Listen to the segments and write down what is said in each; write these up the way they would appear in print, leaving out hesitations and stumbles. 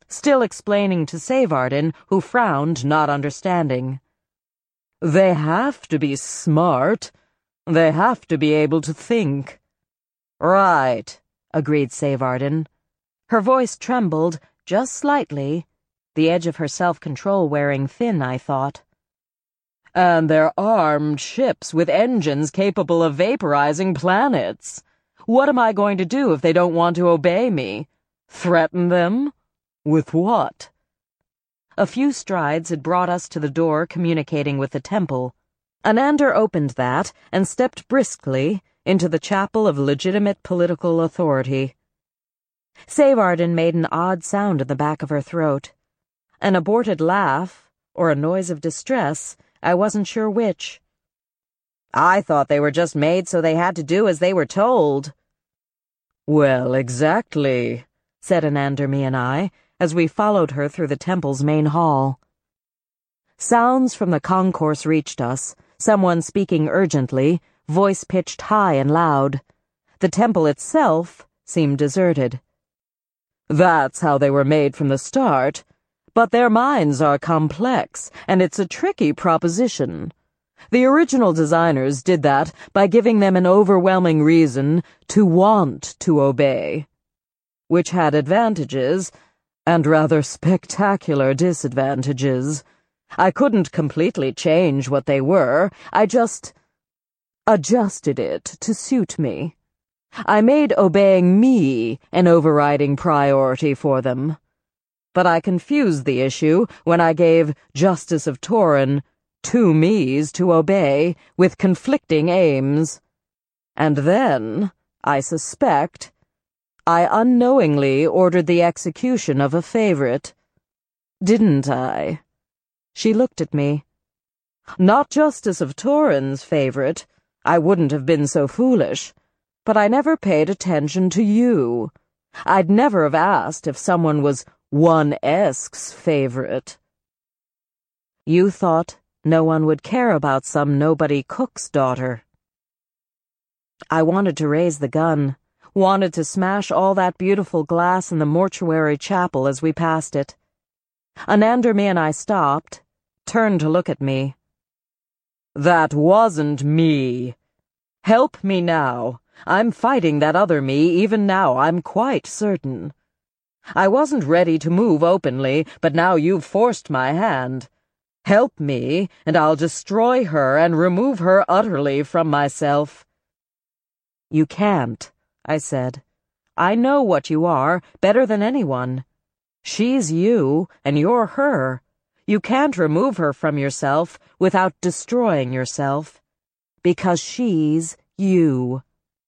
still explaining to Savardin, who frowned, not understanding. "They have to be smart. They have to be able to think." "Right," agreed Savardin. Her voice trembled, just slightly, the edge of her self-control wearing thin, I thought. "And they're armed ships with engines capable of vaporizing planets. What am I going to do if they don't want to obey me? Threaten them? With what?" A few strides had brought us to the door communicating with the temple. Anander opened that and stepped briskly into the chapel of legitimate political authority. Savardin made an odd sound in the back of her throat. An aborted laugh, or a noise of distress, I wasn't sure which. "I thought they were just made so they had to do as they were told." "Well, exactly," said Anandremy and I, as we followed her through the temple's main hall. Sounds from the concourse reached us, someone speaking urgently, voice pitched high and loud. The temple itself seemed deserted. "That's how they were made from the start. But their minds are complex, and it's a tricky proposition. The original designers did that by giving them an overwhelming reason to want to obey, which had advantages and rather spectacular disadvantages. I couldn't completely change what they were. I just adjusted it to suit me. I made obeying me an overriding priority for them. But I confused the issue when I gave Justice of Torin 2 me's to obey with conflicting aims. And then, I suspect, I unknowingly ordered the execution of a favorite. Didn't I?" She looked at me. "Not Justice of Torin's favorite. I wouldn't have been so foolish. But I never paid attention to you. I'd never have asked if someone was 1S''s favorite." "You thought no one would care about some nobody cook's daughter." I wanted to raise the gun, wanted to smash all that beautiful glass in the mortuary chapel as we passed it. Anandremy and I stopped, turned to look at me. "That wasn't me. Help me now. I'm fighting that other me even now, I'm quite certain. I wasn't ready to move openly, but now you've forced my hand. Help me, and I'll destroy her and remove her utterly from myself." "You can't," I said. "I know what you are, better than anyone. She's you, and you're her. You can't remove her from yourself without destroying yourself. Because she's you."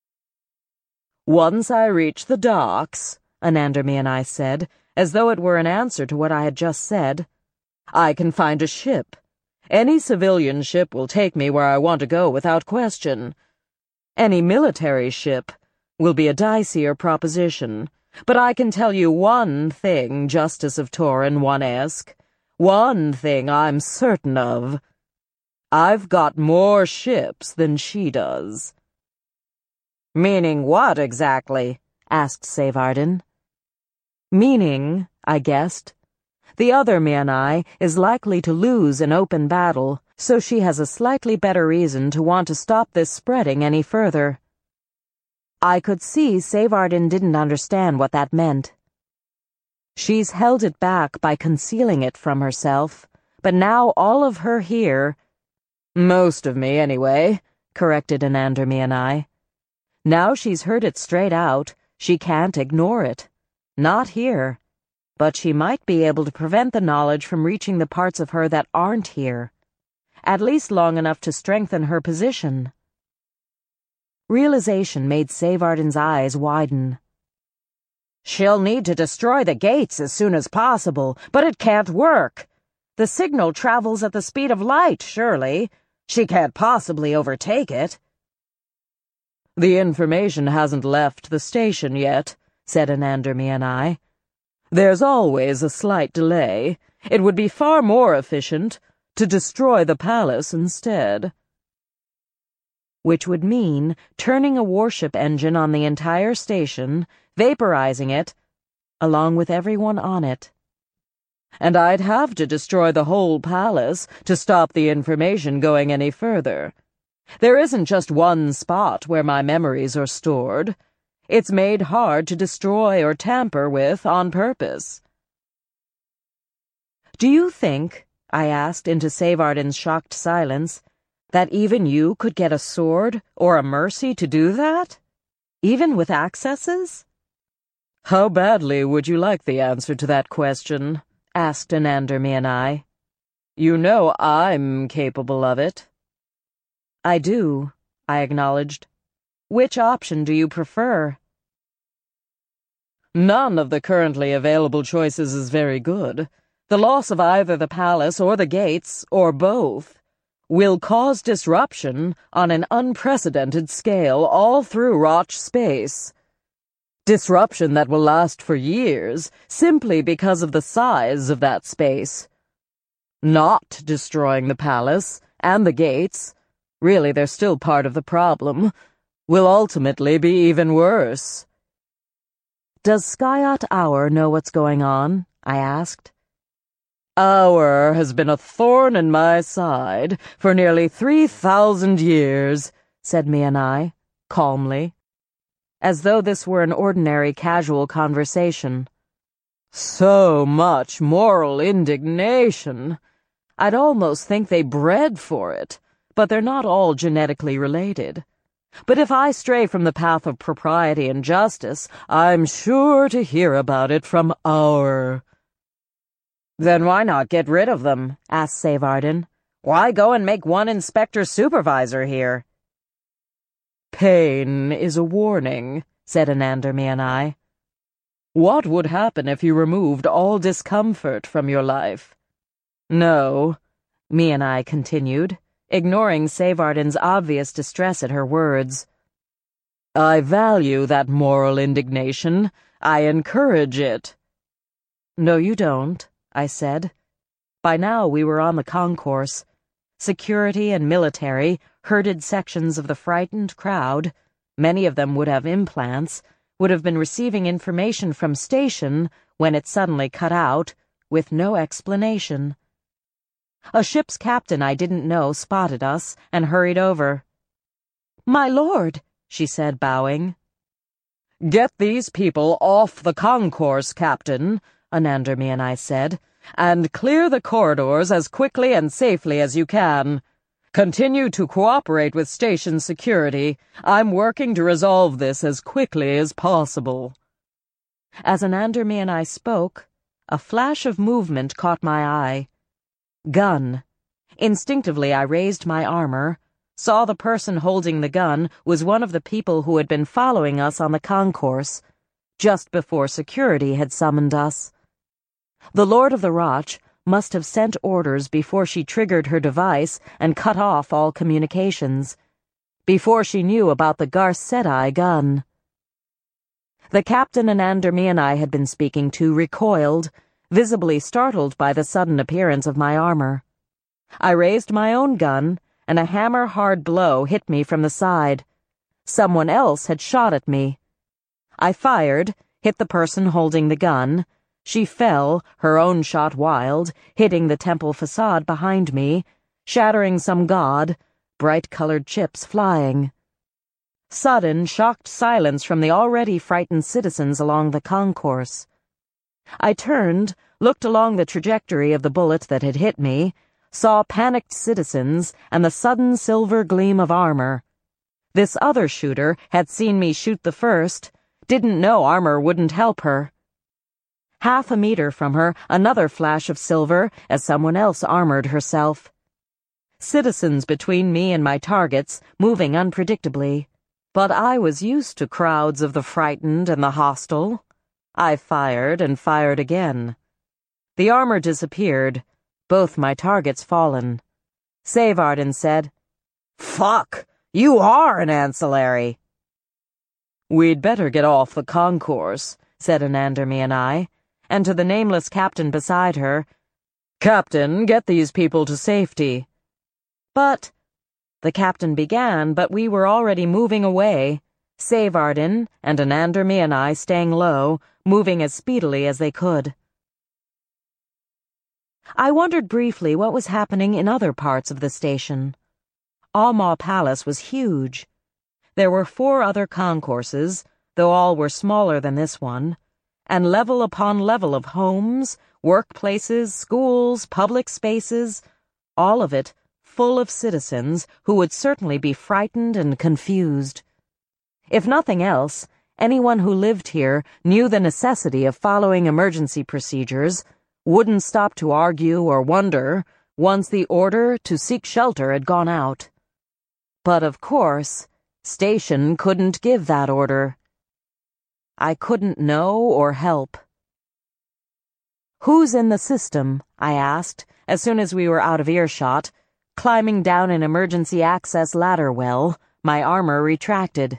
"Once I reach the docks," Anandremy and I said, as though it were an answer to what I had just said, "I can find a ship. Any civilian ship will take me where I want to go without question. Any military ship will be a dicier proposition. But I can tell you one thing, Justice of Torin 1S. One thing I'm certain of. I've got more ships than she does." "Meaning what, exactly?" asked Savardin. "Meaning," I guessed, "the other me and I is likely to lose an open battle, so she has a slightly better reason to want to stop this spreading any further." I could see Savardin didn't understand what that meant. "She's held it back by concealing it from herself, but now all of her here—" "Most of me, anyway," corrected Anandremy and I. "Now she's heard it straight out, she can't ignore it. Not here. But she might be able to prevent the knowledge from reaching the parts of her that aren't here. At least long enough to strengthen her position." Realization made Savardin's eyes widen. "She'll need to destroy the gates as soon as possible, but it can't work. The signal travels at the speed of light, surely. She can't possibly overtake it." "The information hasn't left the station yet," said Anandremy and I. "There's always a slight delay. It would be far more efficient to destroy the palace instead." Which would mean turning a warship engine on the entire station, vaporizing it, along with everyone on it. And I'd have to destroy the whole palace to stop the information going any further. There isn't just one spot where my memories are stored. It's made hard to destroy or tamper with on purpose. Do you think, I asked into Savardin's shocked silence, that even you could get a sword or a mercy to do that? Even with accesses? How badly would you like the answer to that question? Asked Anandr Mianai. You know I'm capable of it. I do, I acknowledged. Which option do you prefer? None of the currently available choices is very good. The loss of either the palace or the gates, or both, will cause disruption on an unprecedented scale all through Roch space. Disruption that will last for years, simply because of the size of that space. Not destroying the palace, and the gates, really they're still part of the problem, will ultimately be even worse. Does Skyot Hour know what's going on? I asked. Hour has been a thorn in my side for nearly 3,000 years, said Mianai, calmly, as though this were an ordinary casual conversation. So much moral indignation. I'd almost think they bred for it, but they're not all genetically related. But if I stray from the path of propriety and justice, I'm sure to hear about it from Hour. Then why not get rid of them? Asked Savardin. Why go and make one inspector supervisor here? Pain is a warning, said Anandr Mianai. What would happen if you removed all discomfort from your life? No, Mianai continued, ignoring Savardin's obvious distress at her words. I value that moral indignation. I encourage it. No, you don't, I said. By now we were on the concourse. Security and military herded sections of the frightened crowd. Many of them would have implants, would have been receiving information from station when it suddenly cut out, with no explanation. A ship's captain I didn't know spotted us and hurried over. My lord, she said, bowing. Get these people off the concourse, Captain, Anandr Mianai said, and clear the corridors as quickly and safely as you can. Continue to cooperate with station security. I'm working to resolve this as quickly as possible. As Anandr Mianai spoke, a flash of movement caught my eye. Gun. Instinctively I raised my armor, saw the person holding the gun was one of the people who had been following us on the concourse, just before security had summoned us. The Lord of the Roch must have sent orders before she triggered her device and cut off all communications, before she knew about the Garth Sedai gun. The captain Anandr Mianai had been speaking to recoiled, visibly startled by the sudden appearance of my armor. I raised my own gun, and a hammer-hard blow hit me from the side. Someone else had shot at me. I fired, hit the person holding the gun. She fell, her own shot wild, hitting the temple facade behind me, shattering some god, bright-colored chips flying. Sudden, shocked silence from the already frightened citizens along the concourse. I turned, looked along the trajectory of the bullet that had hit me, saw panicked citizens and the sudden silver gleam of armor. This other shooter had seen me shoot the first, didn't know armor wouldn't help her. Half a meter from her, another flash of silver as someone else armored herself. Citizens between me and my targets, moving unpredictably. But I was used to crowds of the frightened and the hostile. I fired and fired again. The armor disappeared, both my targets fallen. Savardin said, "Fuck, you are an ancillary." "We'd better get off the concourse," said Anandr Mianai, and to the nameless captain beside her, "Captain, get these people to safety." "But—" the captain began, but we were already moving away, Savardin and Anandr Mianai staying low, moving as speedily as they could. I wondered briefly what was happening in other parts of the station. Alma Palace was huge. There were 4 other concourses, though all were smaller than this one, and level upon level of homes, workplaces, schools, public spaces, all of it full of citizens who would certainly be frightened and confused. If nothing else, anyone who lived here knew the necessity of following emergency procedures, wouldn't stop to argue or wonder once the order to seek shelter had gone out. But of course, Station couldn't give that order. I couldn't know or help. "Who's in the system?" I asked, as soon as we were out of earshot, climbing down an emergency access ladder well, my armor retracted.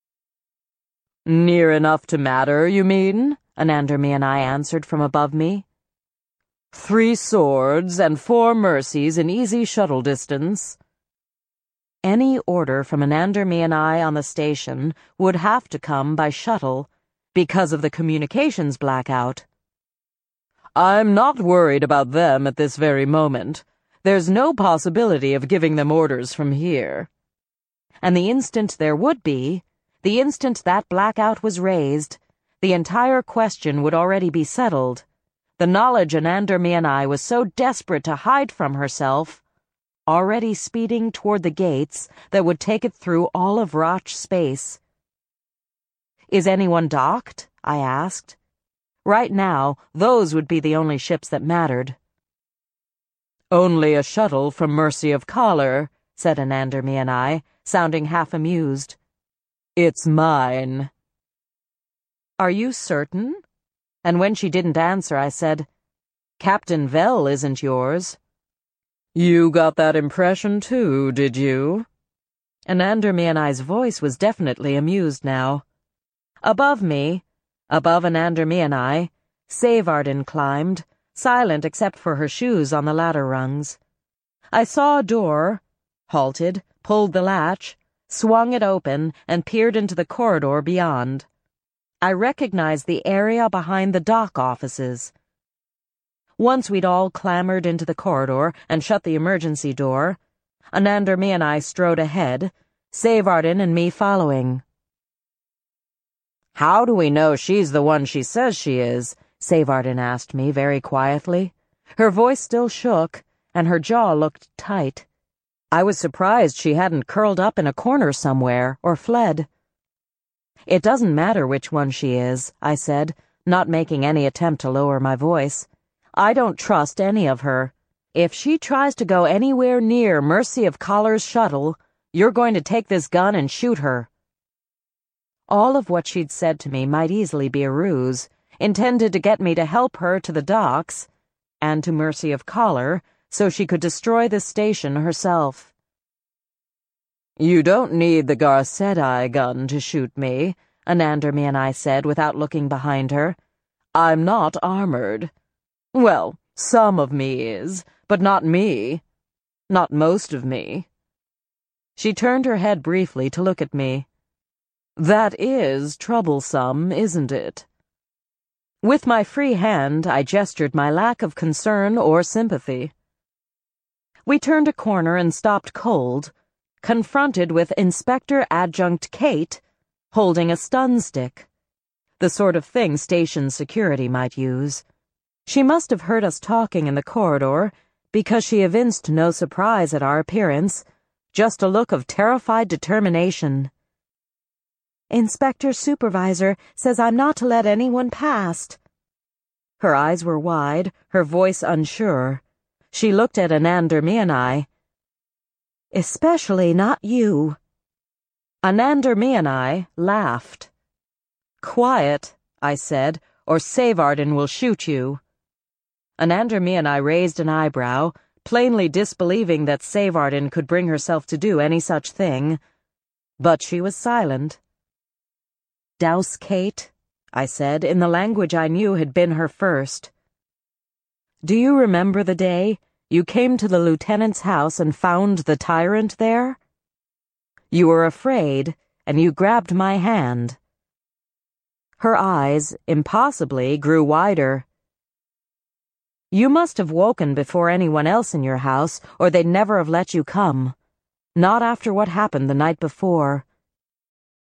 "Near enough to matter, you mean?" Anandar Mianai answered from above me. 3 swords and 4 mercies in easy shuttle distance. Any order from Anandar Mianai on the station would have to come by shuttle because of the communications blackout. "I'm not worried about them at this very moment. There's no possibility of giving them orders from here." And the instant there would be, the instant that blackout was raised, the entire question would already be settled. The knowledge Anandar Mianai was so desperate to hide from herself, already speeding toward the gates that would take it through all of Roch space. "Is anyone docked?" I asked. Right now, those would be the only ships that mattered. "Only a shuttle from Mercy of Collar," said Anandar Mianai, sounding half amused. "It's mine." "Are you certain?" And when she didn't answer, I said, "Captain Vel isn't yours." "You got that impression too, did you?" Anandar Mianai's voice was definitely amused now. Above me, above Anandar Mianai, Savardin climbed, silent except for her shoes on the ladder rungs. I saw a door, halted, pulled the latch, swung it open, and peered into the corridor beyond. I recognized the area behind the dock offices. Once we'd all clambered into the corridor and shut the emergency door, Anandar Mianai strode ahead, Savardin and me following. "How do we know she's the one she says she is?" Savardin asked me very quietly. Her voice still shook, and her jaw looked tight. I was surprised she hadn't curled up in a corner somewhere or fled. "It doesn't matter which one she is," I said, not making any attempt to lower my voice. "I don't trust any of her. If she tries to go anywhere near Mercy of Collar's shuttle, you're going to take this gun and shoot her." All of what she'd said to me might easily be a ruse, intended to get me to help her to the docks, and to Mercy of Collar, so she could destroy the station herself. "You don't need the Garcedai gun to shoot me," Anandar Mianai said without looking behind her. "I'm not armored. Well, some of me is, but not me. Not most of me." She turned her head briefly to look at me. "That is troublesome, isn't it?" With my free hand, I gestured my lack of concern or sympathy. We turned a corner and stopped cold, confronted with Inspector Adjunct Kate holding a stun stick, the sort of thing station security might use. She must have heard us talking in the corridor, because she evinced no surprise at our appearance, just a look of terrified determination. "Inspector Supervisor says I'm not to let anyone past." Her eyes were wide, her voice unsure. She looked at Anandar Mianai. "Especially not you." Anandar Mianai laughed. "Quiet," I said, "or Savardin will shoot you." Anandar Mianai raised an eyebrow, plainly disbelieving that Savardin could bring herself to do any such thing, but she was silent. "Douse Kate," I said, in the language I knew had been her first. "Do you remember the day you came to the lieutenant's house and found the tyrant there? You were afraid, and you grabbed my hand." Her eyes, impossibly, grew wider. You must have woken before anyone else in your house, or they'd never have let you come. Not after what happened the night before.